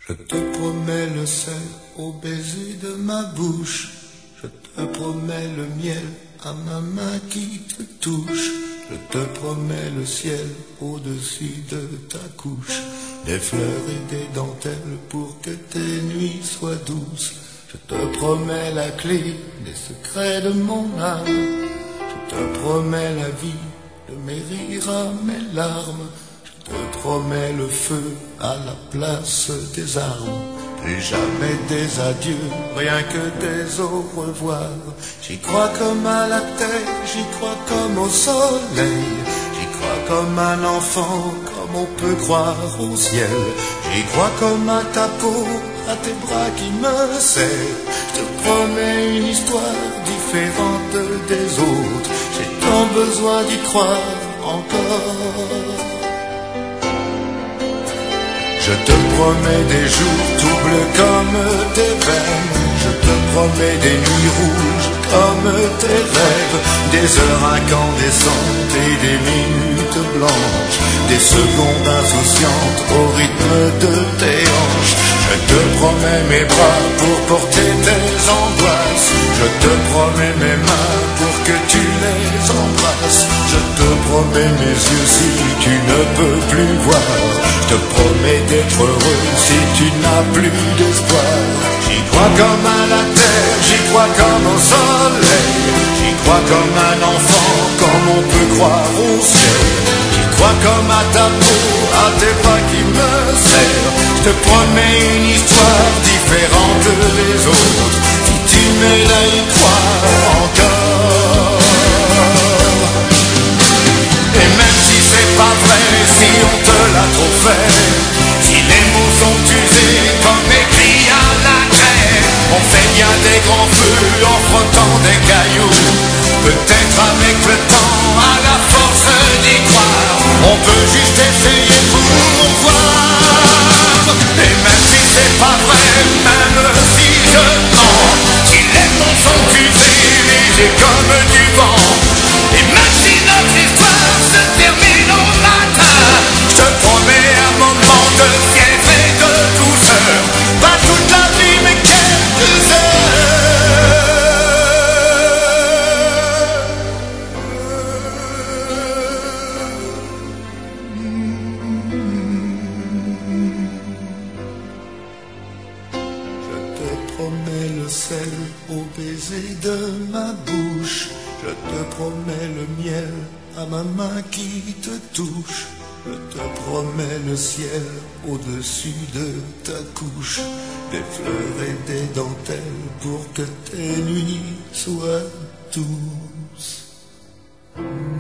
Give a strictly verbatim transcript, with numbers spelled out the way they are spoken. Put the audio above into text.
Je te promets le sel au baiser de ma bouche. Je te promets le miel à ma main qui te touche. Je te promets le ciel au-dessus de ta couche. Des fleurs et des dentelles pour que tes nuits soient douces. Je te promets la clé des secrets de mon âme. Je te promets la vie de mes rires à mes larmes. Je te promets le feu à la place des armes. Plus jamais des adieux, rien que des au revoir. J'y crois comme à la terre, j'y crois comme au soleil. J'y crois comme un enfant, comme on peut croire au ciel. J'y crois comme à ta peau, à tes bras qui me serrent. Je te promets une histoire différente des autres. J'ai tant besoin d'y croire encore. Je te promets des jours doubles comme tes veines. Je te promets des nuits rouges comme tes rêves. Des heures incandescentes et des minutes blanches. Des secondes insouciantes au rythme de tes hanches. Je te promets mes bras pour porter tes angoisses. Je te promets mes mains pour que tu les embrasses. Je te promets mes yeux si tu ne peux plus voir. Je te promets d'être heureux si tu n'as plus d'espoir. J'y crois comme à la terre, j'y crois comme au soleil. J'y crois comme un enfant, comme on peut croire au ciel. J'y crois comme à ta peau, à tes bras qui me serrent. Je te promets une histoire différente des autres. Si tu m'aides à y croire encore. Et même si c'est pas vrai, si on te l'a trop fait, si les mots sont usés comme écrits à la craie, on fait bien des grands feux en frottant des cailloux. Peut-être avec le temps, à la force d'y croire, on peut juste essayer pour voir. Et même si c'est pas vrai, même si je mens, si les mots sont usés, légers comme du vent, et même si notre histoire se termine au matin, je te promets un moment de fièvre et de douceur. Pas toute la vie mais quelques heures. Je te promets le sel au baiser de ma bouche. Je te promets le miel à ma main qui te touche. Je te promets le ciel au-dessus de ta couche. Des fleurs et des dentelles pour que tes nuits soient douces.